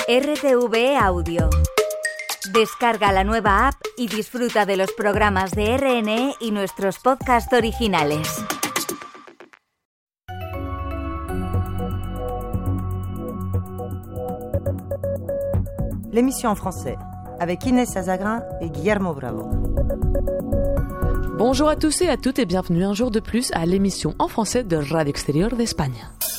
RTV Audio. Descarga la nueva app y disfruta de los programas de RNE y nuestros podcasts originales. L'émission en français, avec Inès Azagrin et Guillermo Bravo. Bonjour à tous et à toutes et bienvenue un jour de plus à l'émission en français de Radio Extérieur d'Espagne.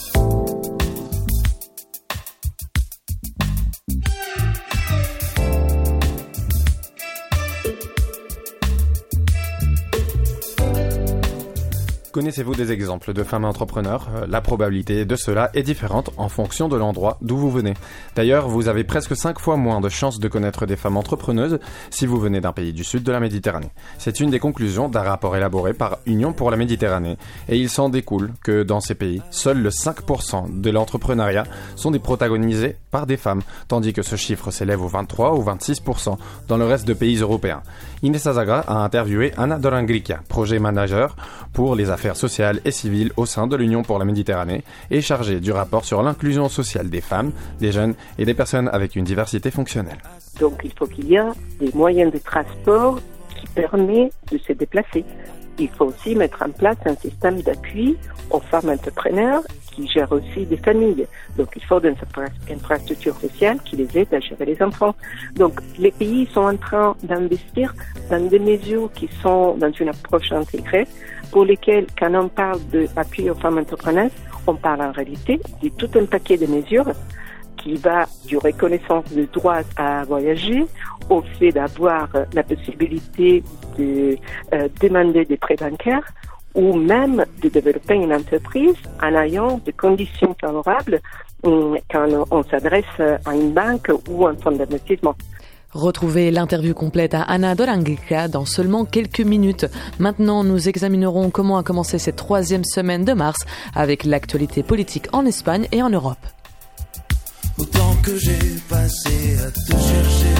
Connaissez-vous des exemples de femmes entrepreneurs ? La probabilité de cela est différente en fonction de l'endroit d'où vous venez. D'ailleurs, vous avez presque 5 fois moins de chances de connaître des femmes entrepreneuses si vous venez d'un pays du sud de la Méditerranée. C'est une des conclusions d'un rapport élaboré par Union pour la Méditerranée. Et il s'en découle que dans ces pays, seuls le 5% de l'entrepreneuriat sont des protagonisés par des femmes, tandis que ce chiffre s'élève au 23 ou 26% dans le reste de pays européens. Inès Azagra a interviewé Ana Dorangricchia, projet manager pour les affaires sociales et civiles au sein de l'Union pour la Méditerranée et chargée du rapport sur l'inclusion sociale des femmes, des jeunes et des personnes avec une diversité fonctionnelle. Donc il faut qu'il y ait des moyens de transport qui permettent de se déplacer. Il faut aussi mettre en place un système d'appui aux femmes entrepreneurs qui gèrent aussi des familles. Donc il faut des infrastructures sociales qui les aident à gérer les enfants. Donc les pays sont en train d'investir dans des mesures qui sont dans une approche intégrée pour lesquelles, quand on parle d'appui aux femmes entrepreneurs, on parle en réalité de tout un paquet de mesures qui va du reconnaissance de droit à voyager au fait d'avoir la possibilité de demander des prêts bancaires ou même de développer une entreprise en ayant des conditions favorables quand on s'adresse à une banque ou à un fonds d'investissement. Retrouvez l'interview complète à Ana Dorangricchia dans seulement quelques minutes. Maintenant, nous examinerons comment a commencé cette 3e semaine de mars avec l'actualité politique en Espagne et en Europe. Autant que j'ai passé à te chercher.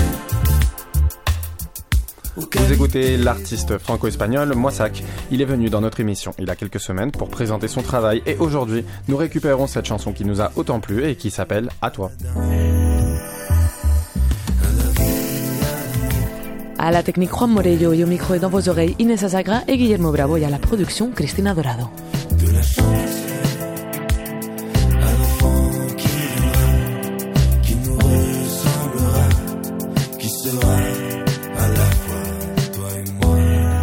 Vous écoutez l'artiste franco-espagnol Moissac. Il est venu dans notre émission il y a quelques semaines pour présenter son travail et aujourd'hui, nous récupérons cette chanson qui nous a autant plu et qui s'appelle « À toi ». À la technique Juan Morello et au micro et dans vos oreilles Inès Azagra et Guillermo Bravo et à la production Cristina Dorado. De la chance à l'enfant qui nous ressemblera, qui sera à la fois toi et moi.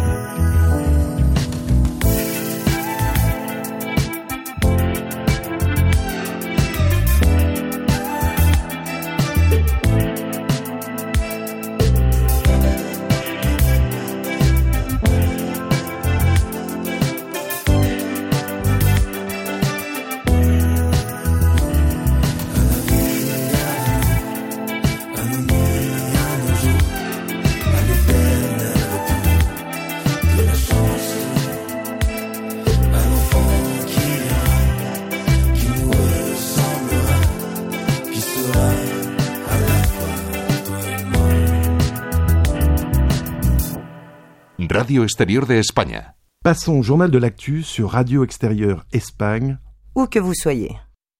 Radio Extérieur de España. Passons au journal de l'actu sur Radio Extérieur Espagne. Où que vous soyez.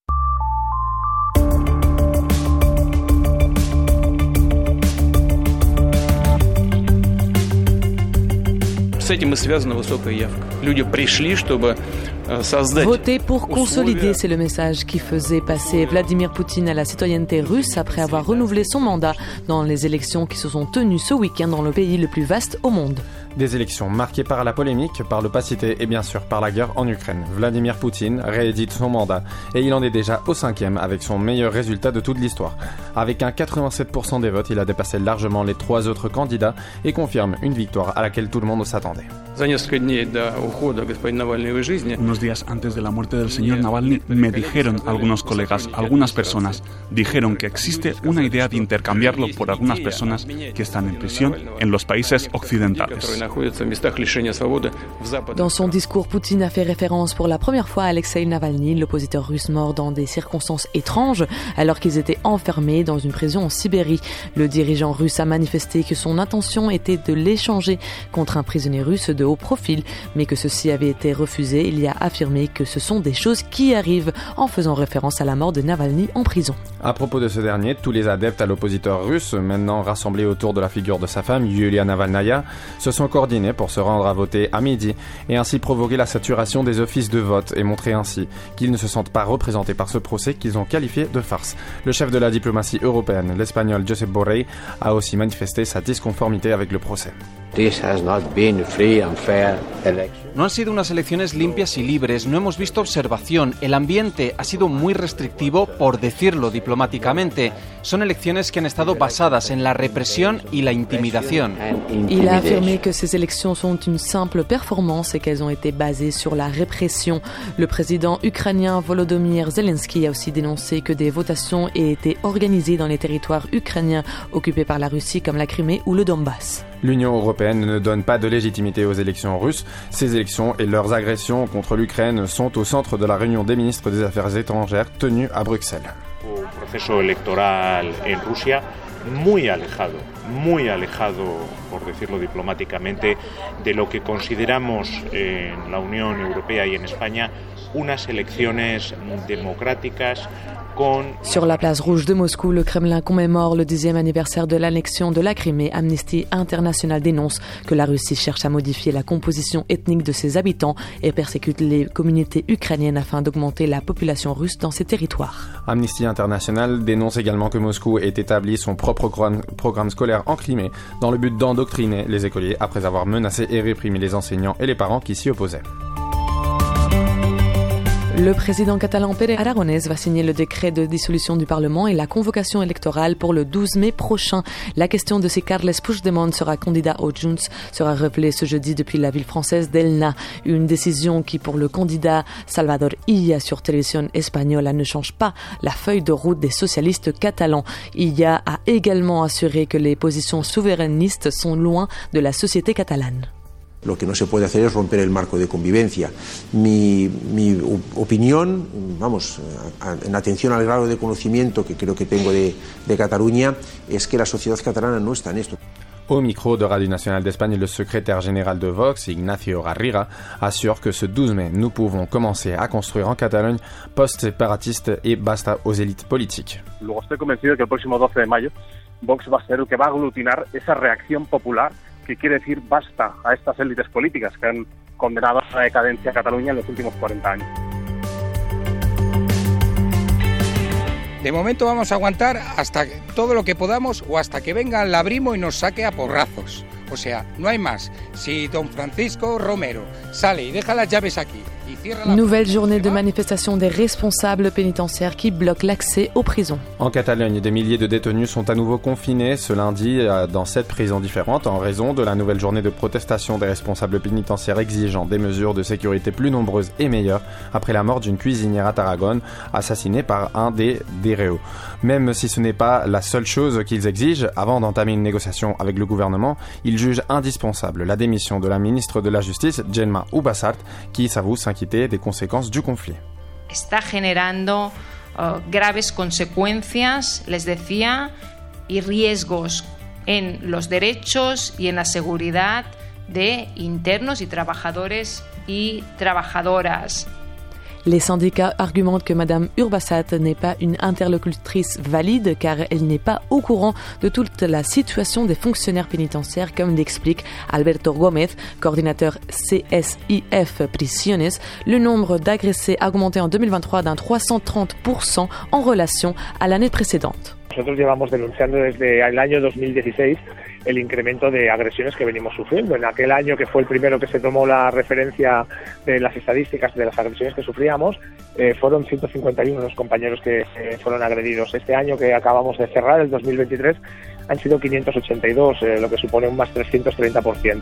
С этим и связана высокая явка. Люди пришли, чтобы создать... Voter pour consolider, c'est le message qui faisait passer Vladimir Poutine à la citoyenneté russe après avoir renouvelé son mandat dans les élections qui se sont tenues ce week-end dans le pays le plus vaste au monde. Des élections marquées par la polémique, par l'opacité et bien sûr par la guerre en Ukraine. Vladimir Poutine réédite son mandat et il en est déjà au 5e avec son meilleur résultat de toute l'histoire. Avec un 87% des votes, il a dépassé largement les 3 autres candidats et confirme une victoire à laquelle tout le monde s'attendait. Unos días antes de la muerte del señor Navalny, me dijeron algunos colegas, algunas personas, dijeron que existe una idea de intercambiarlo por algunas personas que están en prisión en los países occidentales. Dans son discours, Poutine a fait référence pour la première fois à Alexeï Navalny, l'oppositeur russe mort dans des circonstances étranges alors qu'ils étaient enfermés dans une prison en Sibérie. Le dirigeant russe a manifesté que son intention était de l'échanger contre un prisonnier russe de haut profil, mais que ceci avait été refusé, il a affirmé que ce sont des choses qui arrivent, en faisant référence à la mort de Navalny en prison. À propos de ce dernier, tous les adeptes à l'oppositeur russe, maintenant rassemblés autour de la figure de sa femme, Yulia Navalnaya, se sont coordonnés pour se rendre à voter à midi et ainsi provoquer la saturation des offices de vote et montrer ainsi qu'ils ne se sentent pas représentés par ce procès qu'ils ont qualifié de farce. Le chef de la diplomatie européenne, l'Espagnol Josep Borrell, a aussi manifesté sa disconformité avec le procès. No han sido unas elecciones limpias y libres, no hemos visto observación, el ambiente ha sido muy restrictivo, por decirlo diplomáticamente. Son elecciones que han estado basadas en la represión y la intimidación. Il a affirmé que ces élections sont une simple performance et qu'elles ont été basées sur la répression. Le président ukrainien Volodymyr Zelensky a aussi dénoncé que des votations aient été organisées dans les territoires ukrainiens occupés par la Russie comme la Crimée ou le Donbass. L'Union européenne ne donne pas de légitimité aux élections russes. Ces élections et leurs agressions contre l'Ukraine sont au centre de la réunion des ministres des Affaires étrangères tenue à Bruxelles. Un proceso electoral en Rusia muy alejado, por decirlo diplomáticamente, de lo que consideramos en la Unión Europea y en España unas elecciones democráticas. Sur la place rouge de Moscou, le Kremlin commémore le 10e anniversaire de l'annexion de la Crimée. Amnesty International dénonce que la Russie cherche à modifier la composition ethnique de ses habitants et persécute les communautés ukrainiennes afin d'augmenter la population russe dans ces territoires. Amnesty International dénonce également que Moscou ait établi son propre programme scolaire en Crimée dans le but d'endoctriner les écoliers après avoir menacé et réprimé les enseignants et les parents qui s'y opposaient. Le président catalan Pere Aragonès va signer le décret de dissolution du Parlement et la convocation électorale pour le 12 mai prochain. La question de si Carles Puigdemont sera candidat aux Junts sera révélée ce jeudi depuis la ville française d'Elna. Une décision qui, pour le candidat Salvador Illa sur Télévision Española, ne change pas la feuille de route des socialistes catalans. Illa a également assuré que les positions souverainistes sont loin de la société catalane. Lo que no se puede hacer es romper el marco de convivencia. Mi opinión, vamos, en atención al grado de conocimiento que creo que tengo de Cataluña, es que la sociedad catalana no está en esto. Au micro de Radio Nationale d'Espagne, le secrétaire général de Vox, Ignacio Garriga, assure que ce 12 mai, nous pouvons commencer à construire en Catalogne post-séparatiste et basta aux élites politiques. Luego estoy convencido que el próximo 12 de mayo Vox va a ser el que va a aglutinar esa reacción popular que quiere decir basta a estas élites políticas que han condenado a la decadencia a Cataluña en los últimos 40 años. De momento vamos a aguantar hasta todo lo que podamos o hasta que venga el Labrimo y nos saque a porrazos. O sea, no hay más. Si don Francisco Romero sale y deja las llaves aquí y cierra la... Nouvelle journée de manifestation des responsables pénitentiaires qui bloquent l'accès aux prisons. En Catalogne, des milliers de détenus sont à nouveau confinés ce lundi dans 7 prisons différentes en raison de la nouvelle journée de protestation des responsables pénitentiaires exigeant des mesures de sécurité plus nombreuses et meilleures après la mort d'une cuisinière à Tarragone assassinée par un des réaux. Même si ce n'est pas la seule chose qu'ils exigent, avant d'entamer une négociation avec le gouvernement, ils jugent indispensable la démission de la ministre de la Justice, Gemma Ubasart, qui s'avoue s'inquiéter des conséquences du conflit. Está generando graves consecuencias, les decía, y riesgos en los derechos y en la seguridad de internos y trabajadores y trabajadoras. Les syndicats argumentent que Mme Urbasat n'est pas une interlocutrice valide car elle n'est pas au courant de toute la situation des fonctionnaires pénitentiaires, comme l'explique Alberto Gómez, coordinateur CSIF Prisiones. Le nombre d'agressés a augmenté en 2023 d'un 330% en relation à l'année précédente. Nosotros llevamos denunciando desde el año 2016 el incremento de agresiones que venimos sufriendo. En aquel año, que fue el primero que se tomó la referencia de las estadísticas de las agresiones que sufríamos, fueron 151 los compañeros que fueron agredidos. Este año que acabamos de cerrar, el 2023, han sido 582, lo que supone un más 330%.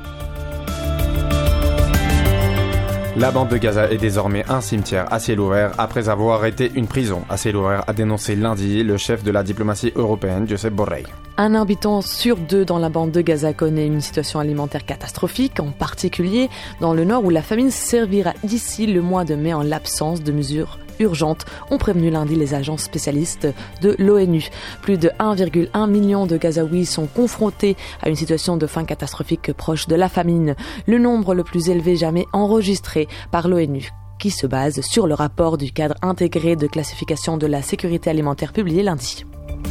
La bande de Gaza est désormais un cimetière à ciel ouvert après avoir été une prison à ciel ouvert, a dénoncé lundi le chef de la diplomatie européenne, Josep Borrell. Un habitant sur 2 dans la bande de Gaza connaît une situation alimentaire catastrophique, en particulier dans le nord où la famine servira d'ici le mois de mai en l'absence de mesures urgente, ont prévenu lundi les agences spécialistes de l'ONU. Plus de 1,1 million de Gazaouis sont confrontés à une situation de faim catastrophique proche de la famine, le nombre le plus élevé jamais enregistré par l'ONU, qui se base sur le rapport du cadre intégré de classification de la sécurité alimentaire publié lundi.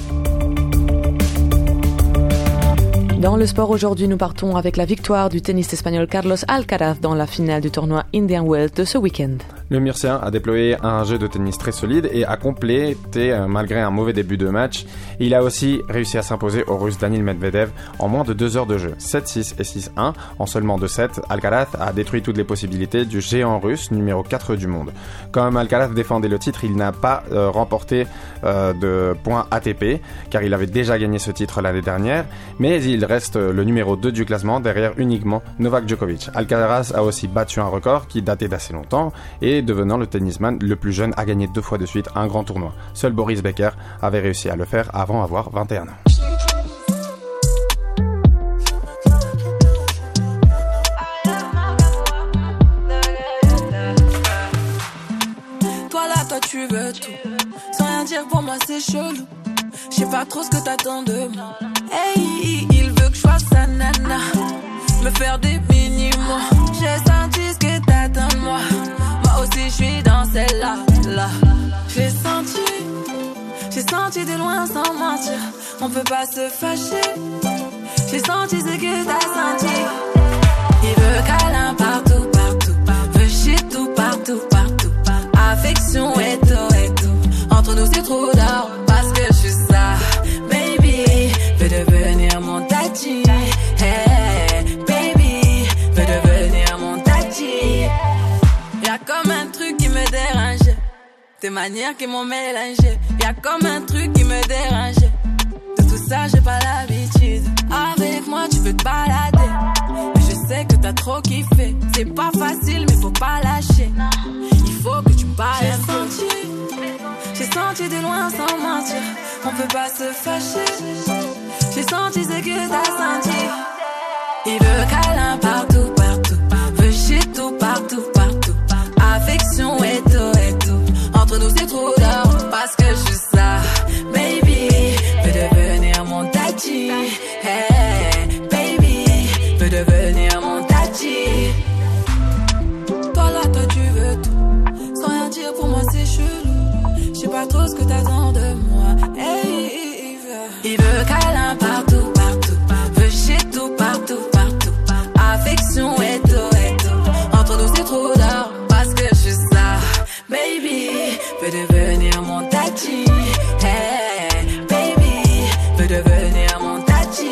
Dans le sport aujourd'hui, nous partons avec la victoire du tennisiste espagnol Carlos Alcaraz dans la finale du tournoi Indian Wells de ce week-end. Le Murcien a déployé un jeu de tennis très solide et a complété malgré un mauvais début de match. Il a aussi réussi à s'imposer au Russe Daniil Medvedev en moins de 2 heures de jeu. 7-6 et 6-1 en seulement 2 sets. Alcaraz a détruit toutes les possibilités du géant russe numéro 4 du monde. Comme Alcaraz défendait le titre, il n'a pas remporté de points ATP car il avait déjà gagné ce titre l'année dernière, mais il reste le numéro 2 du classement derrière uniquement Novak Djokovic. Alcaraz a aussi battu un record qui datait d'assez longtemps et devenant le tennisman le plus jeune à gagner 2 fois de suite un grand tournoi. Seul Boris Becker avait réussi à le faire avant d'avoir 21 ans. Toi là, toi tu veux tout, sans rien dire pour moi c'est chelou. Je sais pas trop ce que t'attends de moi. Hey, il veut que je fasse sa nana, me faire des mini-mois. J'ai senti ce que t'attends de moi. Moi aussi je suis dans celle-là, là. J'ai senti de loin sans mentir. On peut pas se fâcher. J'ai senti ce que t'as senti. Il veut câlin partout, partout. Veut shit tout, partout, partout. Affection et tout. Entre nous c'est trop d'or, parce que je suis ça. Baby, veut devenir mon tati. Hey, baby, veut devenir mon tati. Y'a comme un truc qui me dérange, tes manières qui m'ont mélangé. Y'a comme un truc qui me dérange, de tout ça j'ai pas l'habitude. Avec moi tu peux te balader, mais je sais que t'as trop kiffé. C'est pas facile mais faut pas lâcher. Il faut que tu parles un peu. J'ai senti de loin sans mentir. On peut pas se fâcher. J'ai senti ce que t'as senti. Il veut câlin partout, partout. Veut shit tout, partout, partout. Affection et tout. Entre nous c'est trop d'or, parce que je suis ça. Baby, veut devenir mon tati. Hey, baby, veut devenir mon tati. Toi là, toi tu veux tout, sans rien dire pour moi c'est chelou. Je sais pas trop ce que t'attends de moi. Hey, il veut câlin partout, partout. Veut shit tout, partout, partout. Affection et tout. Entre nous c'est trop d'or, parce que je suis ça. Baby, veut devenir mon tati. Hey, baby, veut devenir mon tati.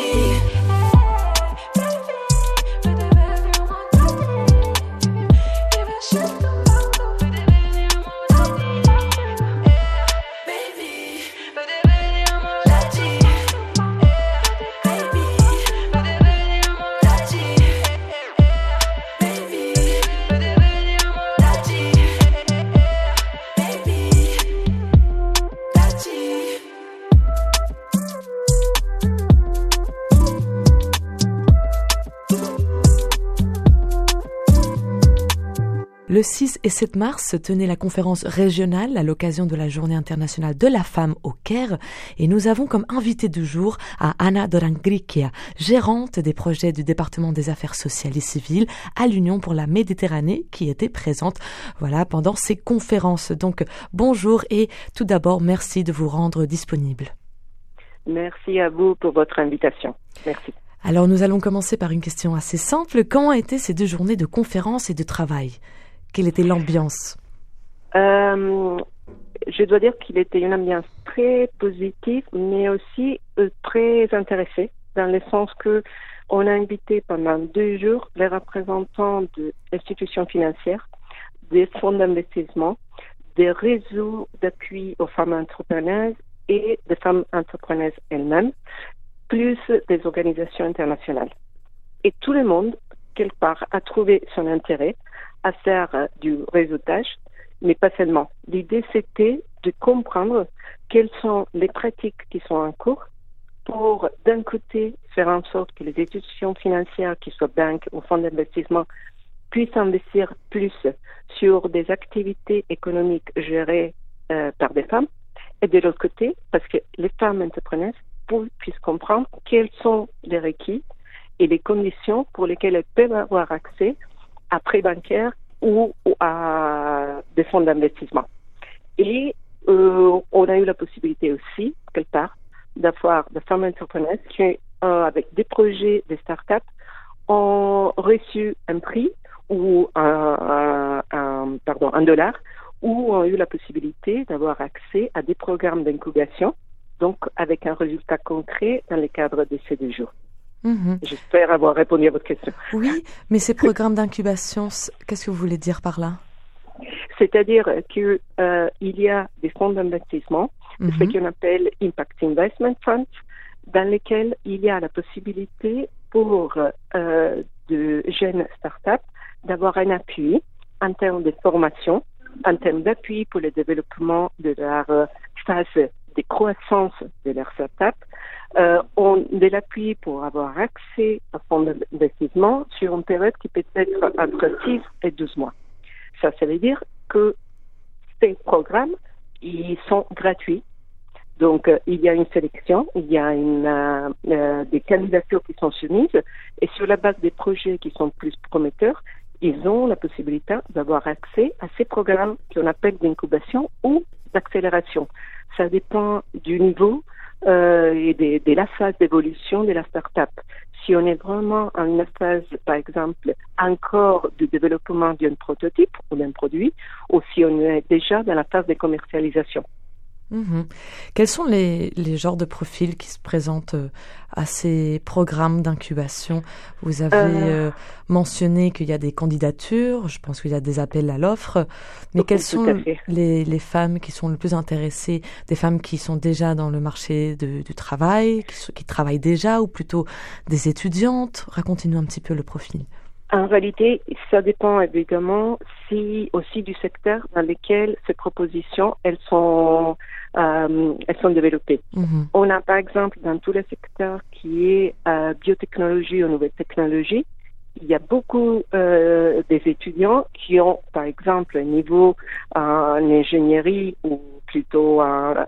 Le 6 et 7 mars se tenait la conférence régionale à l'occasion de la Journée internationale de la femme au Caire et nous avons comme invité du jour à Ana Dorangricchia, gérante des projets du département des affaires sociales et civiles à l'Union pour la Méditerranée qui était présente pendant ces conférences. Donc bonjour et tout d'abord merci de vous rendre disponible. Merci à vous pour votre invitation. Merci. Alors nous allons commencer par une question assez simple. Comment étaient ces 2 journées de conférences et de travail ? Quelle était l'ambiance ? Je dois dire qu'il était une ambiance très positive, mais aussi très intéressée, dans le sens que on a invité pendant 2 jours les représentants d'institutions financières, des fonds d'investissement, des réseaux d'appui aux femmes entrepreneuses et des femmes entrepreneuses elles-mêmes, plus des organisations internationales. Et tout le monde, quelque part, a trouvé son intérêt à faire du réseautage, mais pas seulement. L'idée, c'était de comprendre quelles sont les pratiques qui sont en cours pour, d'un côté, faire en sorte que les institutions financières, qu'ils soient banques ou fonds d'investissement, puissent investir plus sur des activités économiques gérées par des femmes, et de l'autre côté, parce que les femmes entrepreneuses puissent comprendre quels sont les requis et les conditions pour lesquelles elles peuvent avoir accès à prêts bancaires ou à des fonds d'investissement. Et on a eu la possibilité aussi, quelque part, d'avoir des femmes entrepreneuses qui, avec des projets, des startups, ont reçu un prix ou un dollar, ou ont eu la possibilité d'avoir accès à des programmes d'incubation, donc avec un résultat concret dans le cadre de ces 2 jours. J'espère avoir répondu à votre question. Oui, mais ces programmes d'incubation, qu'est-ce que vous voulez dire par là? C'est-à-dire qu'il y a des fonds d'investissement, ce qu'on appelle Impact Investment Funds, dans lesquels il y a la possibilité pour de jeunes startups d'avoir un appui en termes de formation, en termes d'appui pour le développement de leur phase de croissance de leur startup, ont de l'appui pour avoir accès à fonds d'investissement sur une période qui peut être entre 6 et 12 mois. Ça veut dire que ces programmes, ils sont gratuits. Donc, il y a une sélection, il y a des candidatures qui sont soumises, et sur la base des projets qui sont plus prometteurs, ils ont la possibilité d'avoir accès à ces programmes qu'on appelle d'incubation ou d'accélération. Ça dépend du niveau et de la phase d'évolution de la start-up. Si on est vraiment en une phase, par exemple, encore de développement d'un prototype ou d'un produit, ou si on est déjà dans la phase de commercialisation. Quels sont les genres de profils qui se présentent à ces programmes d'incubation? Vous avez mentionné qu'il y a des candidatures, je pense qu'il y a des appels à l'offre, mais quelles sont les femmes qui sont le plus intéressées? Des femmes qui sont déjà dans le marché du travail, qui travaillent déjà, ou plutôt des étudiantes? Racontez-nous un petit peu le profil. En réalité, ça dépend évidemment aussi du secteur dans lequel ces propositions elles sont développées. On a par exemple dans tous les secteurs qui est biotechnologie ou nouvelles technologies, il y a beaucoup des étudiants qui ont par exemple un niveau en ingénierie ou plutôt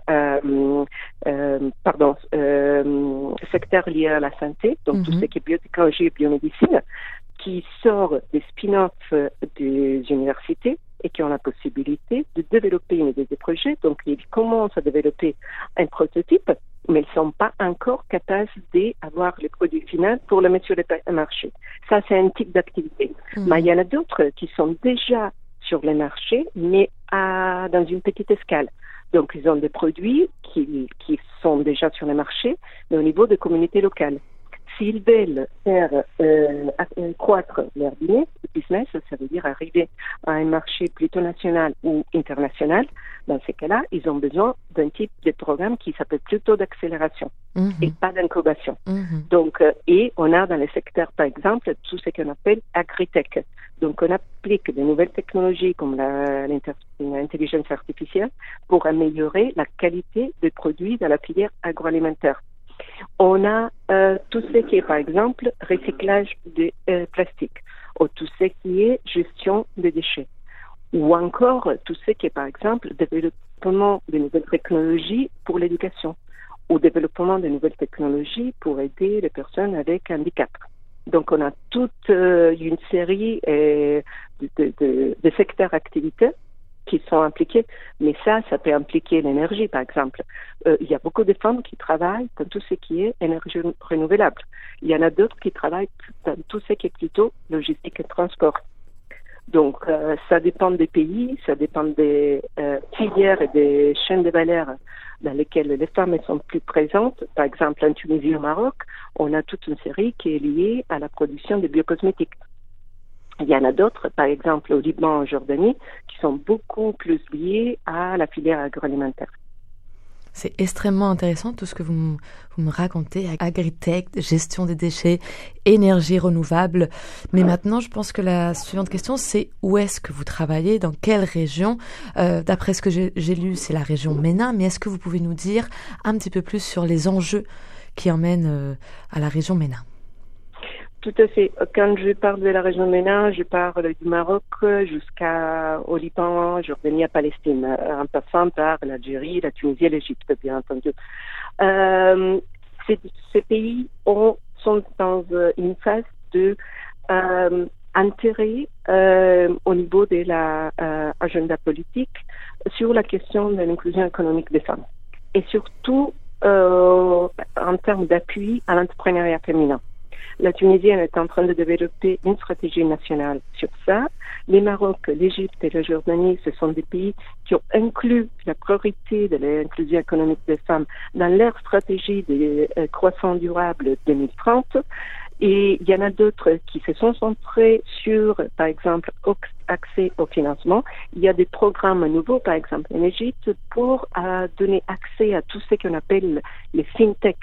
secteur lié à la santé, donc tout ce qui est biotechnologie et biomédecine, qui sort des spin-offs des universités et qui ont la possibilité de développer une idée de projet. Donc, ils commencent à développer un prototype, mais ils ne sont pas encore capables d'avoir le produit final pour le mettre sur le marché. Ça, c'est un type d'activité. Mais il y en a d'autres qui sont déjà sur le marché, mais dans une petite escale. Donc, ils ont des produits qui sont déjà sur le marché, mais au niveau des communautés locales. S'ils veulent faire croître leur business, ça veut dire arriver à un marché plutôt national ou international, dans ces cas-là, ils ont besoin d'un type de programme qui s'appelle plutôt d'accélération et pas d'incubation. Donc, et on a dans les secteurs, par exemple, tout ce qu'on appelle agritech. Donc, on applique de nouvelles technologies comme l'intelligence artificielle pour améliorer la qualité des produits dans la filière agroalimentaire. On a tout ce qui est, par exemple, recyclage de plastique, ou tout ce qui est gestion des déchets, ou encore tout ce qui est, par exemple, développement de nouvelles technologies pour l'éducation, ou développement de nouvelles technologies pour aider les personnes avec handicap. Donc, on a toute une série de secteurs d'activité qui sont impliqués, mais ça peut impliquer l'énergie, par exemple. Il y a beaucoup de femmes qui travaillent dans tout ce qui est énergie renouvelable. Il y en a d'autres qui travaillent dans tout ce qui est plutôt logistique et transport. Donc, ça dépend des pays, ça dépend des filières et des chaînes de valeur dans lesquelles les femmes sont plus présentes. Par exemple, en Tunisie ou au Maroc, on a toute une série qui est liée à la production de biocosmétiques. Il y en a d'autres, par exemple au Liban, en Jordanie, qui sont beaucoup plus liés à la filière agroalimentaire. C'est extrêmement intéressant tout ce que vous me racontez, agritech, gestion des déchets, énergie renouvelable. Mais maintenant, je pense que la suivante question, c'est où est-ce que vous travaillez, dans quelle région? D'après ce que j'ai lu, c'est la région MENA, mais est-ce que vous pouvez nous dire un petit peu plus sur les enjeux qui emmènent à la région MENA? Tout à fait. Quand je parle de la région MENA, je parle du Maroc jusqu'au Liban, Jordanie, Palestine, en passant par l'Algérie, la Tunisie et l'Égypte, bien entendu. Ces pays sont dans une phase de intérêt au niveau de l'agenda politique sur la question de l'inclusion économique des femmes. Et surtout en termes d'appui à l'entrepreneuriat féminin. La Tunisie est en train de développer une stratégie nationale sur ça. Les Maroc, l'Égypte et la Jordanie, ce sont des pays qui ont inclus la priorité de l'inclusion économique des femmes dans leur stratégie de croissance durable 2030. Et il y en a d'autres qui se sont centrés sur, par exemple, accès au financement. Il y a des programmes nouveaux, par exemple, en Égypte, pour donner accès à tout ce qu'on appelle les fintech.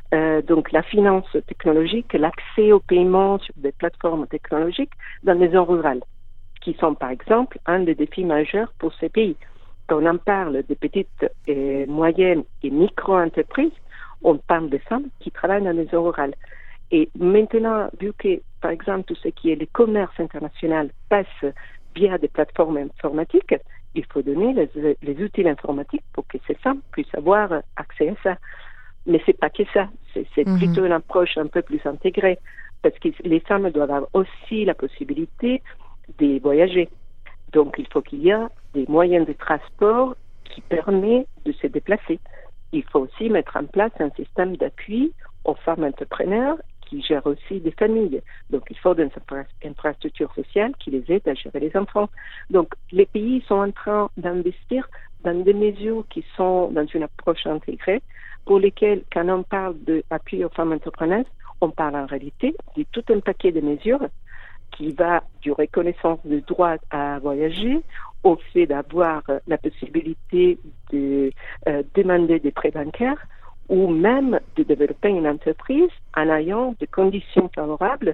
Donc la finance technologique, l'accès au paiement sur des plateformes technologiques dans les zones rurales, qui sont par exemple un des défis majeurs pour ces pays. Quand on en parle des petites et moyennes et micro-entreprises, on parle des femmes qui travaillent dans les zones rurales. Et maintenant, vu que, par exemple, tout ce qui est le commerce international passe via des plateformes informatiques, il faut donner les outils informatiques pour que ces femmes puissent avoir accès à ça. Mais c'est pas que ça, c'est plutôt une approche un peu plus intégrée, parce que les femmes doivent avoir aussi la possibilité de voyager. Donc il faut qu'il y ait des moyens de transport qui permettent de se déplacer. Il faut aussi mettre en place un système d'appui aux femmes entrepreneurs qui gèrent aussi des familles. Donc il faut des infrastructures sociales qui les aident à gérer les enfants. Donc les pays sont en train d'investir dans des mesures qui sont dans une approche intégrée, pour lesquelles, quand on parle d'appui aux femmes entrepreneurs, on parle en réalité de tout un paquet de mesures qui va du reconnaissance du droit à voyager au fait d'avoir la possibilité de demander des prêts bancaires ou même de développer une entreprise en ayant des conditions favorables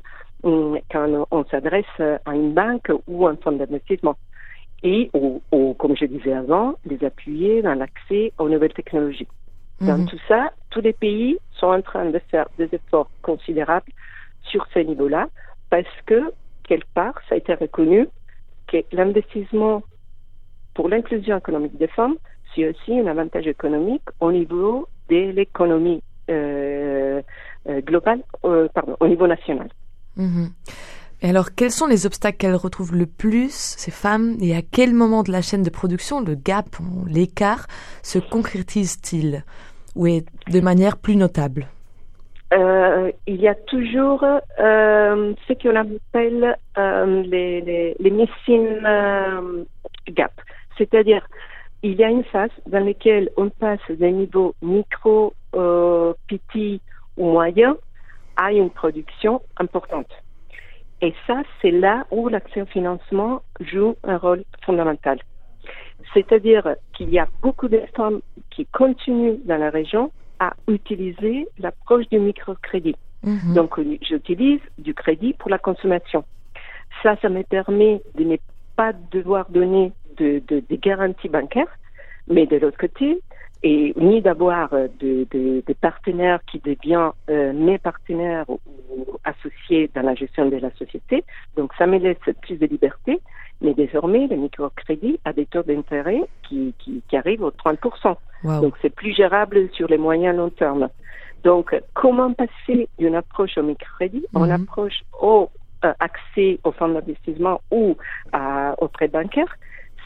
quand on s'adresse à une banque ou à un fonds d'investissement. Et, ou, comme je disais avant, les appuyer dans l'accès aux nouvelles technologies. Dans tout ça, tous les pays sont en train de faire des efforts considérables sur ce niveau-là parce que, quelque part, ça a été reconnu que l'investissement pour l'inclusion économique des femmes, c'est aussi un avantage économique au niveau de l'économie globale, au niveau national. Et alors, quels sont les obstacles qu'elles retrouvent le plus, ces femmes, et à quel moment de la chaîne de production le gap, l'écart, se concrétise-t-il, ou est de manière plus notable? Il y a toujours ce qu'on appelle les missing gap, c'est-à-dire il y a une phase dans laquelle on passe d'un niveau micro, petit ou moyen à une production importante. Et ça, c'est là où l'accès au financement joue un rôle fondamental. C'est-à-dire qu'il y a beaucoup de femmes qui continuent dans la région à utiliser l'approche du microcrédit. Donc, j'utilise du crédit pour la consommation. Ça me permet de ne pas devoir donner de garanties bancaires, mais de l'autre côté, et ni d'avoir des partenaires qui deviennent mes partenaires ou associés dans la gestion de la société. Donc, ça me laisse plus de liberté. Mais désormais, le microcrédit a des taux d'intérêt qui arrivent aux 30%. Wow. Donc, c'est plus gérable sur les moyens long terme. Donc, comment passer d'une approche au microcrédit à une approche au accès aux fonds d'investissement ou aux prêts bancaires,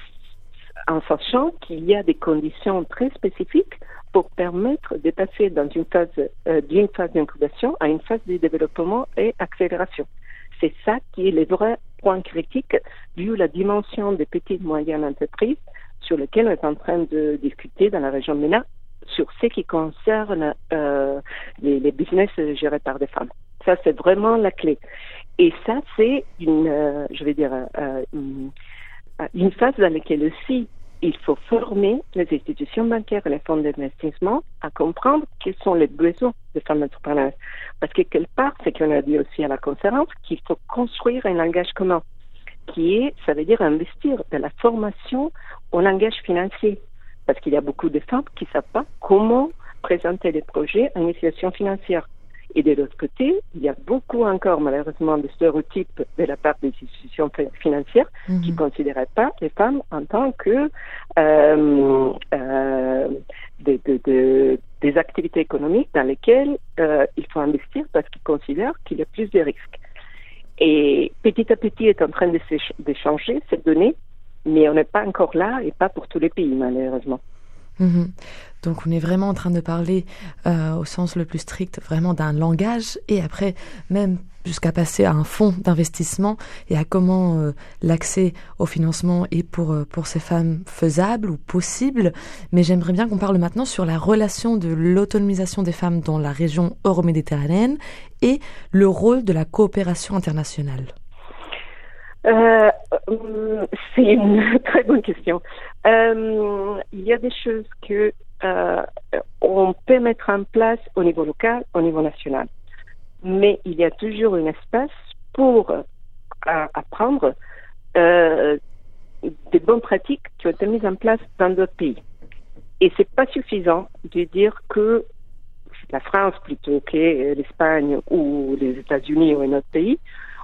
en sachant qu'il y a des conditions très spécifiques pour permettre de passer d'une phase d'incubation à une phase de développement et accélération. C'est ça qui est le vrai point critique, vu la dimension des petites et moyennes entreprises sur lesquelles on est en train de discuter dans la région MENA sur ce qui concerne les business gérés par des femmes. Ça, c'est vraiment la clé. Et ça, c'est une phase dans laquelle aussi il faut former les institutions bancaires et les fonds d'investissement à comprendre quels sont les besoins des femmes entrepreneurs. Parce que quelque part, c'est qu'on a dit aussi à la conférence qu'il faut construire un langage commun, ça veut dire investir dans la formation au langage financier. Parce qu'il y a beaucoup de femmes qui ne savent pas comment présenter les projets à une situation financière. Et de l'autre côté, il y a beaucoup encore, malheureusement, de stéréotypes de la part des institutions financières qui ne considéraient pas les femmes en tant que des activités économiques dans lesquelles il faut investir parce qu'ils considèrent qu'il y a plus de risques. Et petit à petit est en train de changer cette donnée, mais on n'est pas encore là et pas pour tous les pays, malheureusement. Donc on est vraiment en train de parler au sens le plus strict vraiment d'un langage et après même jusqu'à passer à un fonds d'investissement et à comment l'accès au financement est pour ces femmes faisable ou possible. Mais j'aimerais bien qu'on parle maintenant sur la relation de l'autonomisation des femmes dans la région euroméditerranéenne et le rôle de la coopération internationale. C'est une très bonne question. Il y a des choses que on peut mettre en place au niveau local, au niveau national. Mais il y a toujours un espace pour apprendre des bonnes pratiques qui ont été mises en place dans d'autres pays. Et c'est pas suffisant de dire que la France plutôt que l'Espagne ou les États-Unis ou un autre pays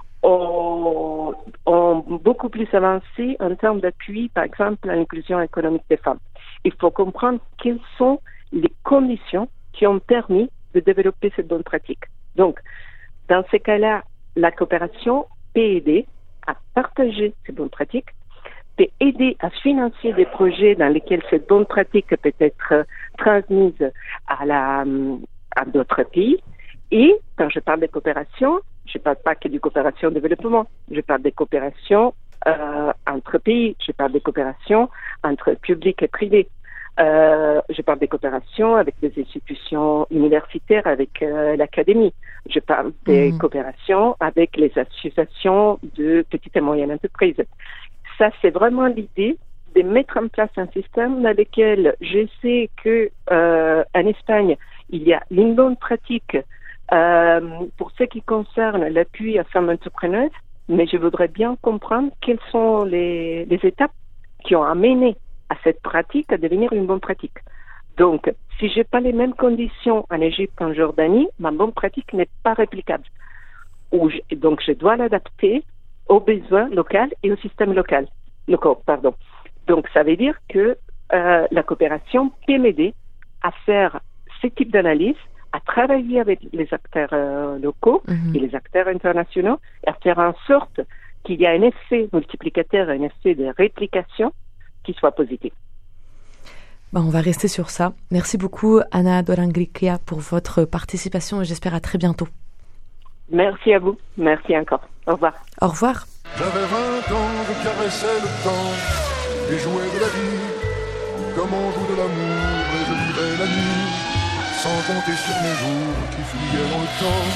ont beaucoup plus avancé en termes d'appui, par exemple, à l'inclusion économique des femmes. Il faut comprendre quelles sont les conditions qui ont permis de développer cette bonne pratique. Donc, dans ces cas-là, la coopération peut aider à partager ces bonnes pratiques, peut aider à financer des projets dans lesquels cette bonne pratique peut être transmise à d'autres pays. Et quand je parle de coopération, je ne parle pas que de coopération de développement. Je parle de coopération entre pays. Je parle de coopération entre public et privé. Je parle de coopération avec des institutions universitaires, avec l'académie. Je parle de coopération avec les associations de petites et moyennes entreprises. Ça, c'est vraiment l'idée de mettre en place un système dans lequel je sais que en Espagne, il y a une bonne pratique pour ce qui concerne l'appui à femmes entrepreneuses, mais je voudrais bien comprendre quelles sont les étapes qui ont amené à cette pratique à devenir une bonne pratique. Donc, si je n'ai pas les mêmes conditions en Égypte qu'en Jordanie, ma bonne pratique n'est pas réplicable. Donc, je dois l'adapter aux besoins locaux et au système local. Donc, ça veut dire que la coopération peut m'aider à faire ce type d'analyse, à travailler avec les acteurs locaux et les acteurs internationaux, et à faire en sorte qu'il y ait un effet multiplicateur, un effet de réplication qui soit positif. On va rester sur ça. Merci beaucoup, Anna Dorangrickia, pour votre participation et j'espère à très bientôt. Merci à vous. Merci encore. Au revoir. Au revoir. J'avais 20 ans, je caressais le temps et jouais de la vie comme on joue de l'amour et je vivais la nuit sans compter sur mes jours qui fuyaient dans le temps.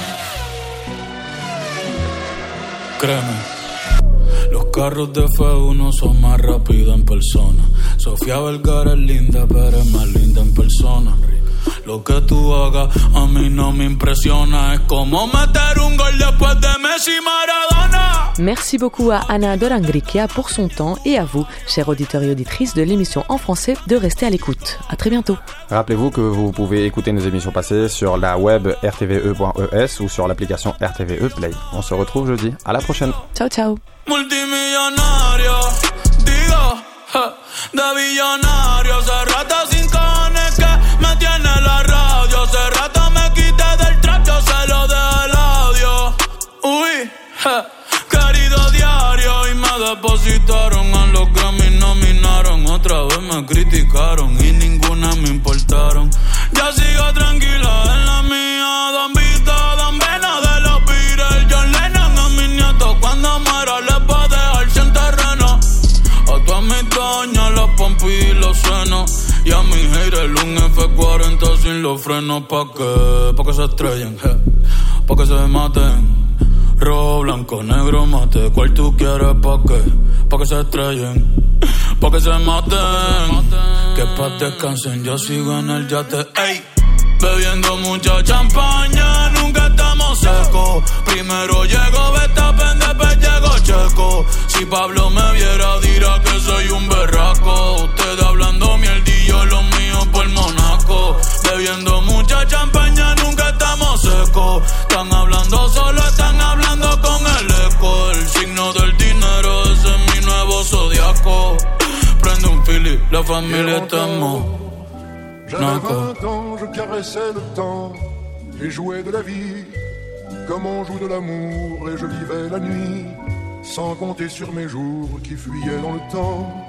Créeme, los carros de F1 son más rápidos en persona. Sofía Vergara es linda, pero es más linda en persona. Lo que tú hagas a mí no me impresiona. Es como meter un gol después de Messi Maradona. Merci beaucoup à Anna Dorangrickia pour son temps et à vous, chers auditeurs et auditrices de l'émission en français, de rester à l'écoute. À très bientôt. Rappelez-vous que vous pouvez écouter nos émissions passées sur la web rtve.es ou sur l'application RTVE Play. On se retrouve jeudi. À la prochaine. Ciao, ciao. Multimillonario, digo, de billonario, hace rato sin cojones que me tiene la radio, hace rato me quité del trap, yo se lo dejé el audio, uy, querido diario, y me depositaron a los Grammy, nominaron, otra vez me criticaron y ninguna me importaron, ya sigo tranquila en la mía, Don Vito, Don Vena de los Beatles, John Lennon a mis nietos, cuando muera les va a dejar sin terreno. A todas mis doñas, los pompis y los senos. Y a mi haters un F40 sin los frenos. ¿Pa' qué? Pa' que se estrellen, pa' que se maten. Rojo, blanco, negro, mate. ¿Cuál tú quieres? ¿Pa' qué? Pa' que se estrellen, pa' que se maten. Que pa' descansen, yo sigo en el yate. Ey, bebiendo mucha champaña, nunca estamos secos. Primero llego Verstappen, después llego Checo. Si Pablo me viera dirá que soy un berraco. Ustedes hablando mierdillo, los míos por Monaco. Bebiendo mucha champaña, nunca estamos secos. la familia estamos. J'avais 20 ans, je caressais le temps et jouais de la vie comme on joue de l'amour, et je vivais la nuit sans compter sur mes jours qui fuyaient dans le temps.